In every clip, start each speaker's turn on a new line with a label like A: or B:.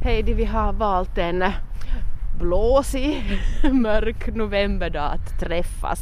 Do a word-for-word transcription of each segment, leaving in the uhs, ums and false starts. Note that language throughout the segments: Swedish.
A: Heidi, vi har valt en blåsig, mörk novemberdag att träffas.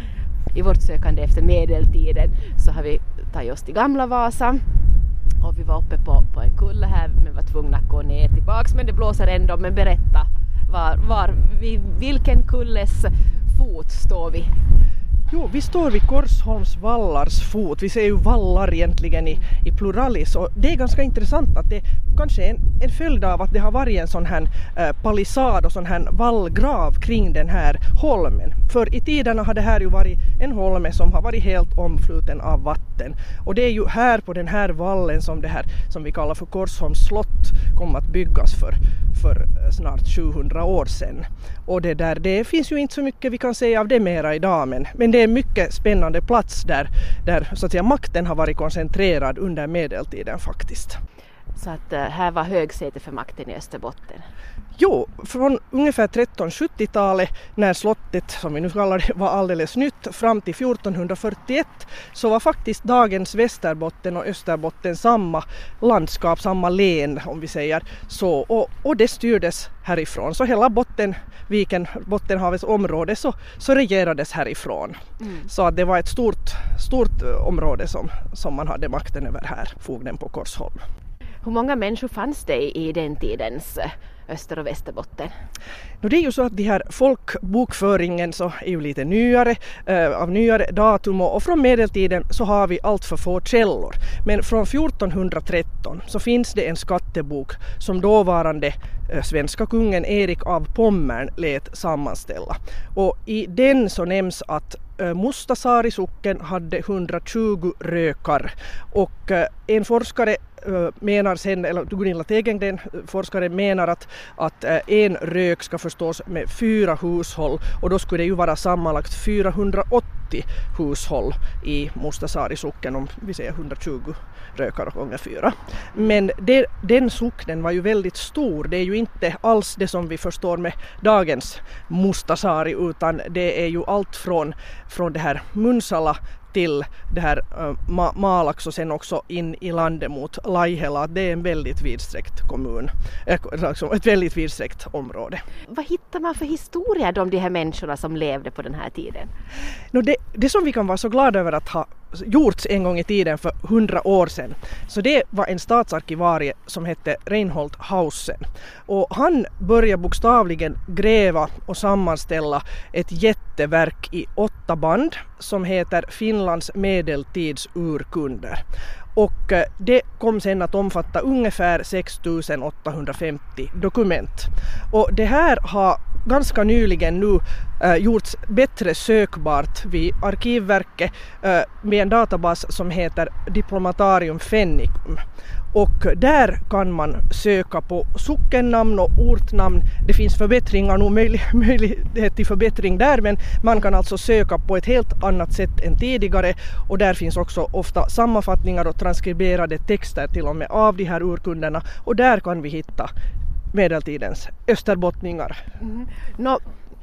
A: I vårt sökande efter medeltiden så har vi tagit oss till Gamla Vasa. Och vi var uppe på, på en kulle här, men var tvungna att gå ner tillbaks. Men det blåser ändå, men berätta, var, var, vid vilken kulles fot står vi?
B: Jo, vi står vid Korsholms vallars fot. Vi ser ju vallar egentligen i, i pluralis, och det är ganska intressant att det kanske är en, en följd av att det har varit en sån här eh, palissad och sån här vallgrav kring den här holmen. För i tiderna har det här ju varit en holme som har varit helt omfluten av vatten. Och det är ju här på den här vallen som det här som vi kallar för Korsholms slott kom att byggas för, för snart sjuhundra år sedan. Och det där, det finns ju inte så mycket vi kan säga av det mera idag, men, men det är en mycket spännande plats där, där så att säga, makten har varit koncentrerad under medeltiden faktiskt.
A: Så att uh, här var högsäte för makten i Österbotten?
B: Jo, från ungefär trettonhundrasjuttiotalet när slottet, som vi nu kallar det, var alldeles nytt, fram till fjortonhundrafyrtioett så var faktiskt dagens Västerbotten och Österbotten samma landskap, samma län om vi säger så, och, och det styrdes härifrån. Så hela Bottenviken, Bottenhavets område så, så regerades härifrån. Mm. Så att det var ett stort, stort område som, som man hade makten över här, fogden på Korsholm.
A: Hur många människor fanns det i den tidens Öster- och Västerbotten?
B: No, det är ju så att de här folkbokföringen så är ju lite nyare, äh, av nyare datum, och från medeltiden så har vi allt för få källor. Men från fjortonhundratretton så finns det en skattebok som dåvarande äh, svenska kungen Erik av Pommern lät sammanställa. Och i den så nämns att äh, Mustasaari socken hade hundratjugo rökar, och äh, en forskare menar sen, eller Gunilla Tegengren, forskare menar att, att en rök ska förstås med fyra hushåll, och då skulle det ju vara sammanlagt fyrahundraåttio hushåll i Mustasaari socken, om vi säger hundratjugo rökar gånger fyra. Men det, den socknen var ju väldigt stor, det är ju inte alls det som vi förstår med dagens Mustasaari, utan det är ju allt från, från det här Munsala till det här äh, Ma- Malax och sen också in i landet mot Laihela. Det är en väldigt vidsträckt kommun, äh, alltså ett väldigt vidsträckt område.
A: Vad hittar man för historia om de här människorna som levde på den här tiden?
B: No, det, det som vi kan vara så glada över att ha gjorts en gång i tiden för hundra år sedan, så det var en statsarkivarie som hette Reinhold Hausen, och han började bokstavligen gräva och sammanställa ett jätteverk i åtta band som heter Finlands medeltidsurkunder. Och det kom sen att omfatta ungefär sex tusen åttahundrafemtio dokument. Och det här har ganska nyligen nu äh, gjorts bättre sökbart vid Arkivverket äh, med en databas som heter Diplomatarium Fennicum. Och där kan man söka på sockennamn och ortnamn. Det finns förbättringar, nog möjlig, möjlighet till förbättring där, men man kan alltså söka på ett helt annat sätt än tidigare, och där finns också ofta sammanfattningar och transkriberade texter till och med av de här urkunderna, och där kan vi hitta medeltidens österbottningar.
A: Mm. Nå,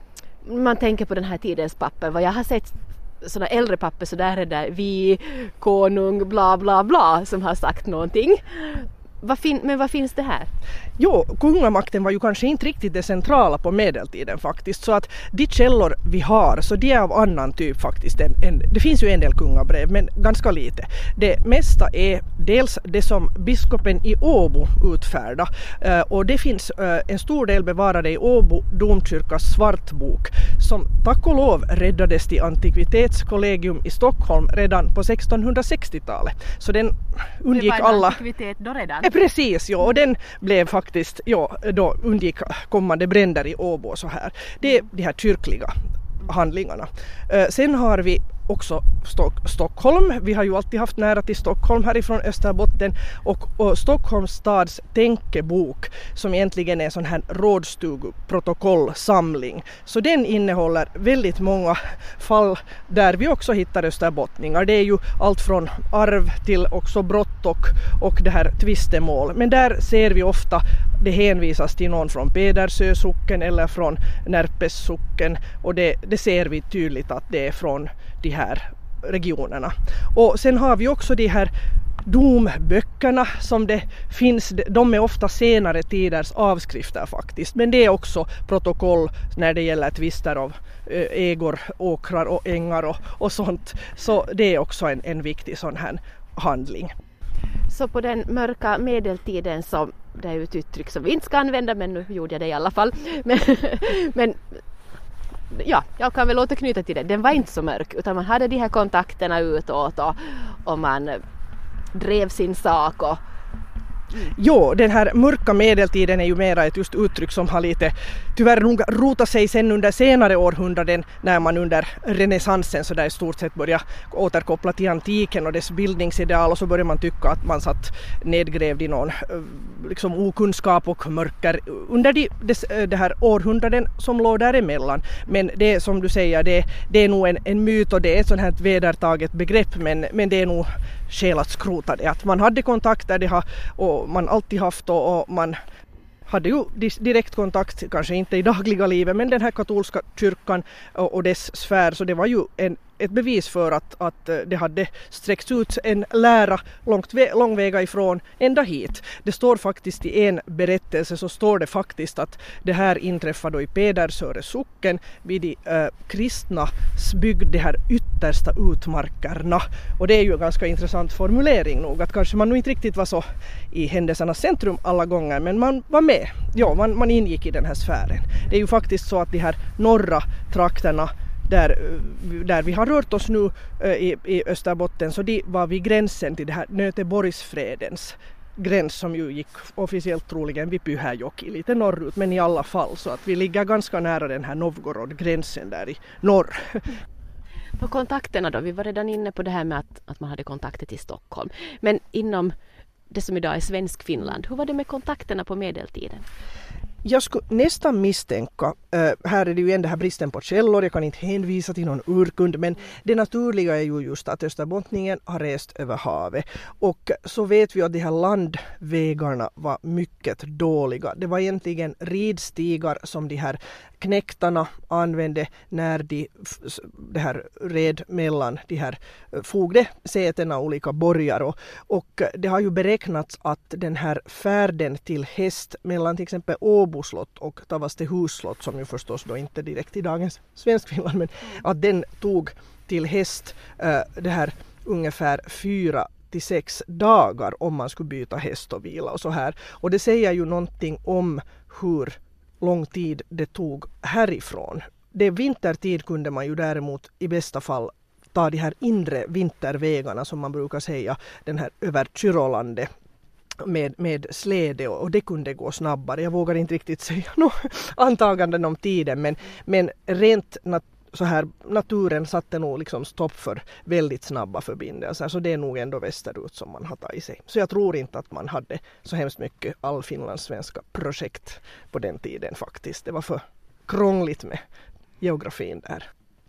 A: man tänker på den här tidens papper, vad jag har sett sådana äldre papper, så där är det vi, konung, bla bla bla, som har sagt någonting. Vad fin- men vad finns det här?
B: Jo, kungamakten var ju kanske inte riktigt det centrala på medeltiden faktiskt, så att de källor vi har, så de är av annan typ faktiskt. En, en, det finns ju en del kungabrev, men ganska lite. Det mesta är dels det som biskopen i Åbo utfärdade, uh, och det finns uh, en stor del bevarade i Åbo domkyrkas svartbok, som tack och lov räddades till Antikvitetskollegium i Stockholm redan på sextonhundrasextiotalet. Så den undgick
A: det var en
B: alla...
A: antikvitet då redan?
B: Precis, ja, och den blev faktiskt, ja, då undgick kommande bränder i Åbo och så här. Det är de här kyrkliga handlingarna. Eh, sen har vi också Stock- Stockholm. Vi har ju alltid haft nära till Stockholm härifrån Österbotten, och, och Stockholms stads tänkebok, som egentligen är en sån här rådstugprotokollsamling. Så den innehåller väldigt många fall där vi också hittar österbottningar. Det är ju allt från arv till också brott och, och det här tvistemål. Men där ser vi ofta det hänvisas till någon från Pedersö socken eller från Närpes socken, och det, det ser vi tydligt att det är från de här regionerna. Och sen har vi också de här domböckerna som det finns, de är ofta senare tiders avskrifter faktiskt, men det är också protokoll när det gäller tvister av ägor, åkrar och ängar och, och sånt, så det är också en, en viktig sån här handling.
A: Så på den mörka medeltiden, så det är ett uttryck som vi inte ska använda, men nu gjorde jag det i alla fall, men, men ja, jag kan väl återknyta till det. Den var inte så mörk, utan man hade de här kontakterna utåt och, och man drev sin sak. Och
B: Jo, den här mörka medeltiden är ju mera ett just uttryck som har lite tyvärr nog rotat sig sen under senare århundraden, när man under renässansen så där i stort sett börjar återkoppla till antiken och dess bildningsideal, och så börjar man tycka att man satt nedgrävd i någon liksom okunskap och mörker under de, des, det här århundraden som låg däremellan. Men det som du säger, det, det är nog en, en myt och det är ett sånt här vedertaget begrepp, men, men det är nog skäl att skrota det. Att man hade kontakter, det har och man alltid haft, och, och man hade ju direkt kontakt, kanske inte i dagliga livet, men den här katolska kyrkan och, och dess sfär, så det var ju en, ett bevis för att, att det hade sträckts ut en lära långt, långväga ifrån ända hit. Det står faktiskt i en berättelse, så står det faktiskt att det här inträffade i Pedersöre socken vid de äh, kristnas bygd, de här yttersta utmarkerna. Och det är ju en ganska intressant formulering nog, att kanske man nog inte riktigt var så i händelsernas centrum alla gånger, men man var med. Ja, man, man ingick i den här sfären. Det är ju faktiskt så att de här norra trakterna Där, där vi har rört oss nu äh, i, i Österbotten, så de var vid gränsen till det här Nöteborgsfredens gräns, som ju gick officiellt troligen vid Pyhäjoki lite norrut, men i alla fall så att vi ligger ganska nära den här Novgorod-gränsen där i norr.
A: På kontakterna då, vi var redan inne på det här med att, att man hade kontakter till Stockholm, men inom det som idag är Svensk Finland, hur var det med kontakterna på medeltiden?
B: Jag skulle nästan misstänka, äh, här är det ju ändå här bristen på källor, jag kan inte hänvisa till någon urkund, men det naturliga är ju just att österbottningen har rest över havet, och så vet vi att de här landvägarna var mycket dåliga. Det var egentligen ridstigar som de här knäktarna använde när de det här red mellan de här fogdesätena, olika borgar, och, och det har ju beräknats att den här färden till häst mellan till exempel Åbo slott och Tavastehus slott, som ju förstås då inte direkt i dagens Svenskfinland, men att den tog till häst äh, det här ungefär fyra till sex dagar om man skulle byta häst och vila och så här. Och det säger ju någonting om hur lång tid det tog härifrån. Det vintertid kunde man ju däremot i bästa fall ta de här inre vintervägarna, som man brukar säga, den här över Kyrolandet med, med släde, och det kunde gå snabbare. Jag vågar inte riktigt säga något antaganden om tiden, men, men rent nat- så här, naturen satte nog liksom stopp för väldigt snabba förbindelser, så det är nog ändå västerut som man har tagit sig. Så jag tror inte att man hade så hemskt mycket allfinlandssvenska projekt på den tiden faktiskt. Det var för krångligt med geografin där.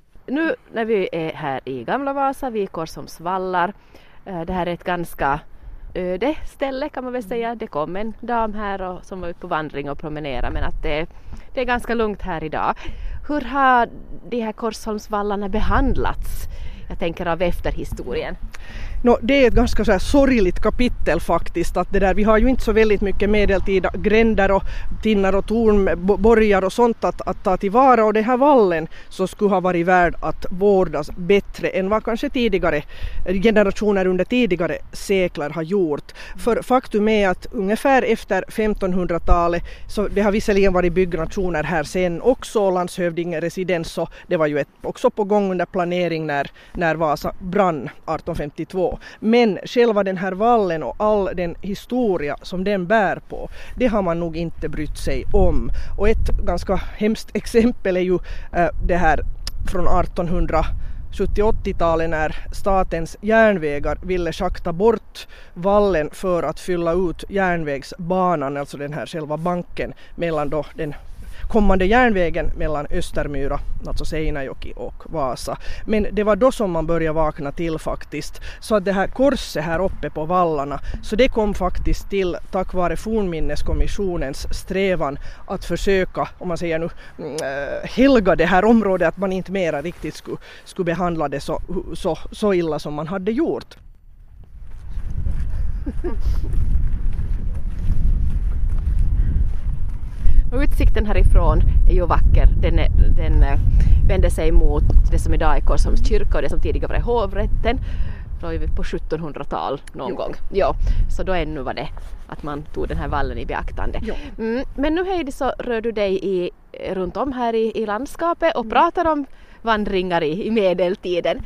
A: Nu när vi är här i Gamla Vasa, vid Korsholms vallar, det här är ett ganska öde ställe kan man väl säga. Det kom en dam här och, som var ute på vandring och promenera, men att det, det är ganska lugnt här idag. Hur har de här Korsholmsvallarna behandlats? Jag tänker av efterhistorien.
B: No, det är ett ganska så här sorgligt kapitel faktiskt, att det där, vi har ju inte så väldigt mycket medeltida gränder och tinnar och torn, borgar och sånt att, att ta tillvara, och den här vallen så skulle ha varit värd att vårdas bättre än vad kanske tidigare generationer under tidigare sekler har gjort. För faktum är att ungefär efter femtonhundratalet, så det har visserligen varit byggnationer här sen också, landshövdingeresidens, så det var ju ett, också på gång under planering när, när Vasa brann arton femtiotvå. Men själva den här vallen och all den historia som den bär på, det har man nog inte brytt sig om. Och ett ganska hemskt exempel är ju äh, det här från artonhundrasjuttio-åttiotalet när statens järnvägar ville schakta bort vallen för att fylla ut järnvägsbanan, alltså den här själva banken mellan då den kommande järnvägen mellan Östermyra, alltså Seinäjoki och Vasa. Men det var då som man började vakna till faktiskt. Så att det här korset här uppe på vallarna, så det kom faktiskt till tack vare fornminneskommissionens strävan att försöka, om man säger nu, äh, helga det här området, att man inte mera riktigt skulle, skulle behandla det så, så, så illa som man hade gjort.
A: Och utsikten härifrån är ju vacker. Den, är, den vänder sig mot det som idag är Korsholms kyrka och det som tidigare var hovrätten. Då är vi på sjuttonhundratal någon jo. gång. Ja, så då ännu var det att man tog den här vallen i beaktande. Mm, men nu Heidi så rör du dig i, runt om här i, i landskapet och mm. pratar om vandringar i, i medeltiden.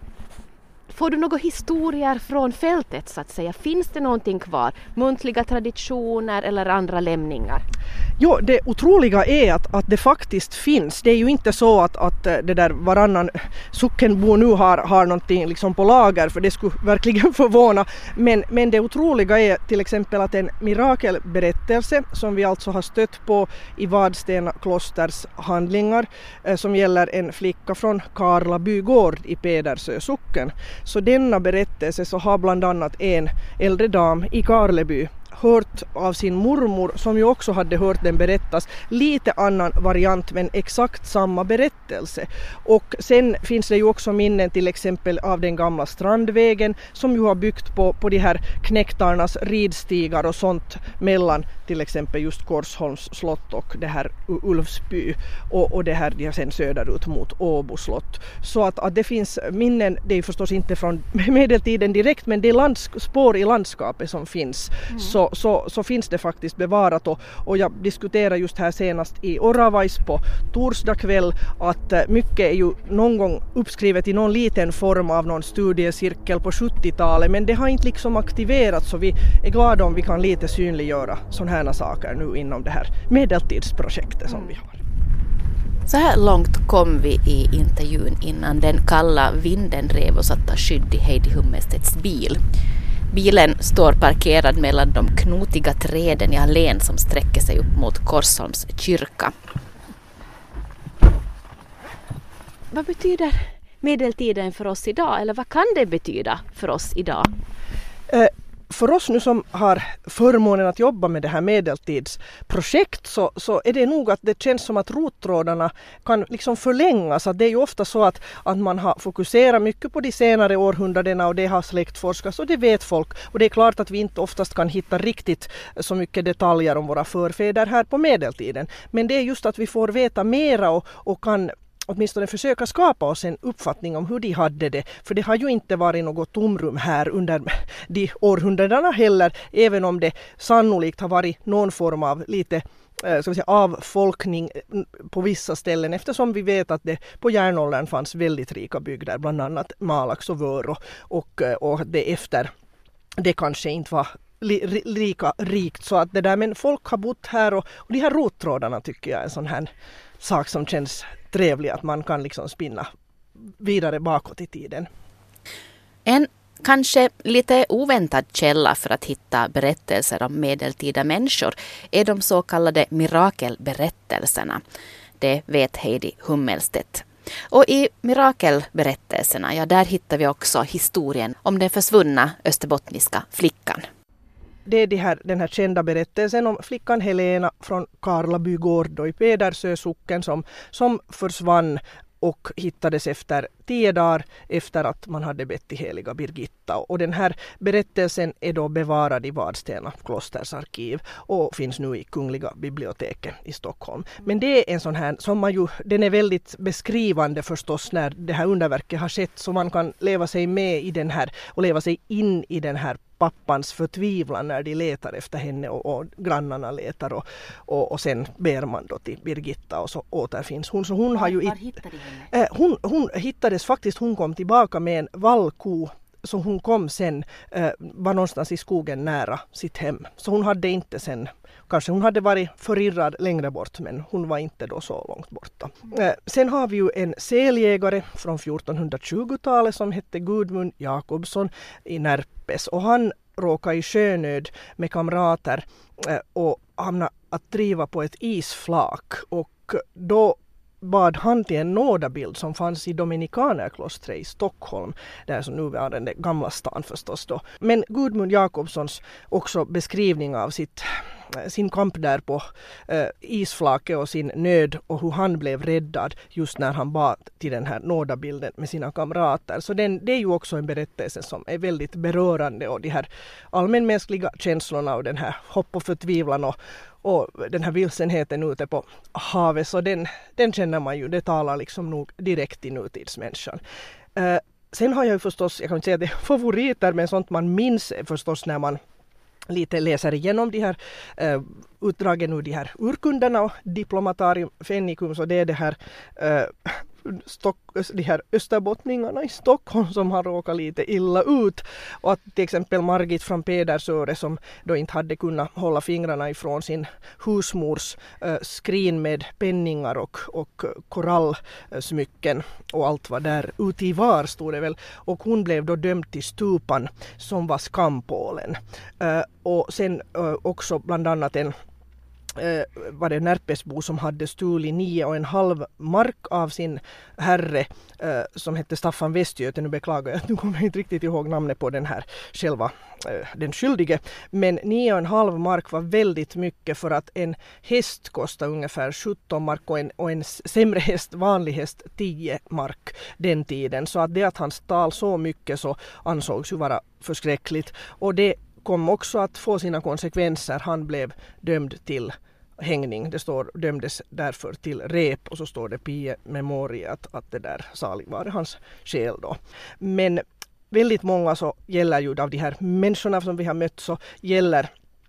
A: Får du några historier från fältet så att säga? Finns det någonting kvar? Muntliga traditioner eller andra lämningar?
B: Jo, det otroliga är att, att det faktiskt finns. Det är ju inte så att, att det där varannan sockenbo nu har, har någonting liksom på lager, för det skulle verkligen förvåna. Men, men det otroliga är till exempel att en mirakelberättelse som vi alltså har stött på i Vadstena klosters handlingar eh, som gäller en flicka från Karlaby gård i Pedersö socken. Så denna berättelse så har bland annat en äldre dam i Karleby hört av sin mormor, som ju också hade hört den berättas, lite annan variant men exakt samma berättelse. Och sen finns det ju också minnen till exempel av den gamla Strandvägen som ju har byggt på, på de här knäktarnas ridstigar och sånt mellan till exempel just Korsholms slott och det här Ulfsby och, och det här de sen söderut mot Åbo slott. Så att, att det finns minnen, det är förstås inte från medeltiden direkt, men det är lands- spår i landskapet som finns. Mm. Så, så, så finns det faktiskt bevarat och, och jag diskuterar just här senast i Oravais på torsdag kväll att mycket är ju någon gång uppskrivet i någon liten form av någon studiecirkel på sjuttiotalet, men det har inte liksom aktiverats, så vi är glada om vi kan lite synliggöra sådana här saker nu inom det här medeltidsprojektet som vi har.
C: Så här långt kom vi i intervjun innan den kalla vinden drev oss att ta skydd i Heidi Hummelstedts bil. Bilen står parkerad mellan de knotiga träden i allén som sträcker sig upp mot Korsholms kyrka.
A: Vad betyder medeltiden för oss idag, eller vad kan det betyda för oss idag?
B: Eh, För oss nu som har förmånen att jobba med det här medeltidsprojekt så, så är det nog att det känns som att rottrådarna kan liksom förlängas. Att det är ju ofta så att, att man har fokuserat mycket på de senare århundradena och det har släktforskats och det vet folk. Och det är klart att vi inte oftast kan hitta riktigt så mycket detaljer om våra förfäder här på medeltiden. Men det är just att vi får veta mera och, och kan åtminstone försöka skapa oss en uppfattning om hur de hade det. För det har ju inte varit något tomrum här under de århundradena heller, även om det sannolikt har varit någon form av lite ska vi säga, avfolkning på vissa ställen, eftersom vi vet att det på järnåldern fanns väldigt rika bygder, bland annat Malax och Vörå, och, och det efter det kanske inte var li, lika rikt. Så att det där, men folk har bott här och, och de här rottrådarna tycker jag är en sån här sak som känns trevlig, att man kan liksom spinna vidare bakåt i tiden.
C: En kanske lite oväntad källa för att hitta berättelser om medeltida människor är de så kallade mirakelberättelserna. Det vet Heidi Hummelstedt. Och i mirakelberättelserna, ja, där hittar vi också historien om den försvunna österbottniska flickan.
B: Det är det här, den här kända berättelsen om flickan Helena från Karlaby gård i Pedersö socken som, som försvann och hittades efter tio dagar efter att man hade bett till heliga Birgitta. Och den här berättelsen är då bevarad i Vadstena klosters arkiv och finns nu i Kungliga biblioteket i Stockholm. Men det är en sån här som man ju, den är väldigt beskrivande förstås när det här underverket har skett, så man kan leva sig med i den här och leva sig in i den här pappans förtvivlan när de letar efter henne och, och grannarna letar och, och, och sen ber man då till Birgitta och så återfinns hon. Så hon har ju
C: Var hittade de henne?
B: Eh, hon, hon hittades faktiskt, hon kom tillbaka med en vallko, så hon kom sen, eh, var någonstans i skogen nära sitt hem. Så hon hade inte sen, kanske hon hade varit förirrad längre bort, men hon var inte då så långt borta. Eh, sen har vi ju en seljägare från fjortonhundratjugotalet som hette Gudmund Jakobsson i Närpes, och han råkade i sjönöd med kamrater eh, och hamnade att driva på ett isflak, och då bad han till en nådabild som fanns i Dominikanerklostret i Stockholm, där som nu är den gamla stan förstås då. Men Gudmund Jakobssons också beskrivning av sitt sin kamp där på äh, isflaket och sin nöd och hur han blev räddad just när han bad till den här nådabilden med sina kamrater. Så den, det är ju också en berättelse som är väldigt berörande och de här allmänmänskliga känslorna och den här hopp och förtvivlan och, och den här vilsenheten ute på havet. Så den, den känner man ju, det talar liksom nog direkt i nutidsmänniskan. Äh, sen har jag ju förstås, jag kan inte säga att det är favoriter, men sånt man minns förstås när man lite läser igenom de här uh, utdragen ur de här urkunderna och Diplomatarium Fennicum, så det är det här uh, Stock, de här österbottningarna i Stockholm som har råkat lite illa ut, och att till exempel Margit från Pedersöre som då inte hade kunnat hålla fingrarna ifrån sin husmors uh, skrin med penningar och, och korallsmycken och allt var där ute i var stod det väl, och hon blev då dömd till stupan som var skampålen. Uh, och sen uh, också bland annat en Uh, var det Närpesbo som hade stulit nio och en halv mark av sin herre uh, som hette Staffan Västgöte. Nu beklagar jag, nu kommer jag inte riktigt ihåg namnet på den här själva uh, den skyldige. Men nio och en halv mark var väldigt mycket, för att en häst kostade ungefär sjutton mark och en, och en sämre häst, vanlig häst, tio mark den tiden. Så att det att han stal så mycket så ansågs ju vara förskräckligt, och det kom också att få sina konsekvenser. Han blev dömd till hängning. Det står dömdes därför till rep, och så står det pie memoria att, att det där salig var hans själ då. Men väldigt många så gäller ju av de här människorna som vi har mött, så gäller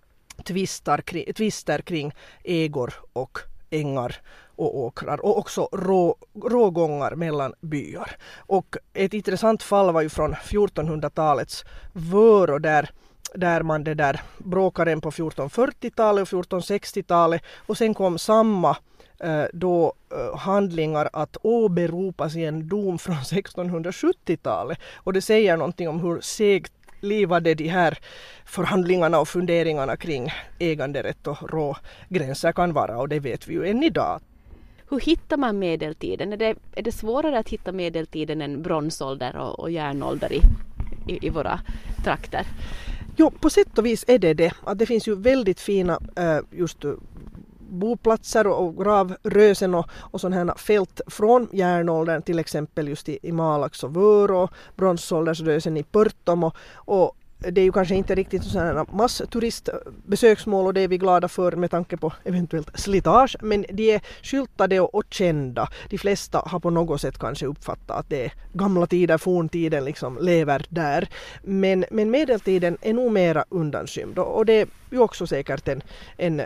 B: tvistar kring, tvister kring ägor och ängar och åkrar, och också rå, rågångar mellan byar. Och ett intressant fall var ju från fjortonhundratalets Vörå, där där man det där bråkade på fjortonhundrafyrtiotalet och fjortonhundrasextiotalet, och sen kom samma eh, då eh, handlingar att åberopas i en dom från sextonhundrasjuttiotalet, och det säger någonting om hur segt livade de här förhandlingarna och funderingarna kring äganderätt och rågränser kan vara, och det vet vi ju än idag.
A: Hur hittar man medeltiden? Är det, är det svårare att hitta medeltiden än bronsålder och, och järnålder i, i, i våra trakter?
B: Jo, på sätt och vis är det det. Att det finns ju väldigt fina äh, just boplatser och, och gravrösen och, och sådana här fält från järnåldern, till exempel just i, i Malax och Vörå, bronsåldersrösen i Pörtom, och, och det är ju kanske inte riktigt sådana massturistbesöksmål, och det är vi glada för med tanke på eventuellt slitage, men de är skyltade och, och kända. De flesta har på något sätt kanske uppfattat att det är gamla tider, forntiden liksom lever där. Men, men medeltiden är nog mera undanskymd, och det är ju också säkert en, en,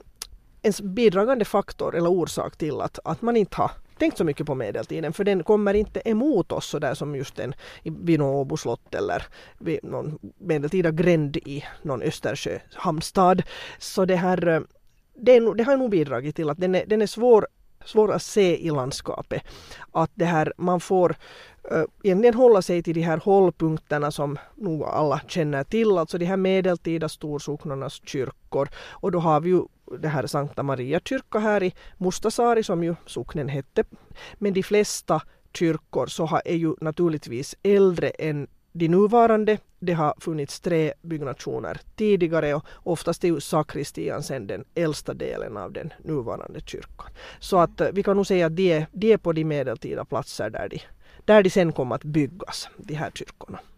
B: en bidragande faktor eller orsak till att, att man inte har tänkt så mycket på medeltiden, för den kommer inte emot oss så där som just en vid någon Åbo slott eller vid någon medeltida gränd i någon Östersjö hamnstad. Så det här det, är, det har nog bidragit till att den är, den är svår, svår att se i landskapet. Att det här, man får uh, egentligen hålla sig till de här hållpunkterna som nog alla känner till, alltså de här medeltida storsocknarnas kyrkor, och då har vi ju det här Sankta Maria kyrka här i Mustasaari som ju socknen hette. Men de flesta kyrkor så har, är ju naturligtvis äldre än de nuvarande. Det har funnits tre byggnationer tidigare, och oftast är ju sakristian sen den äldsta delen av den nuvarande kyrkan. Så att vi kan nog säga att de är, de är på de medeltida platser där de, där de sen kommer att byggas, de här kyrkorna.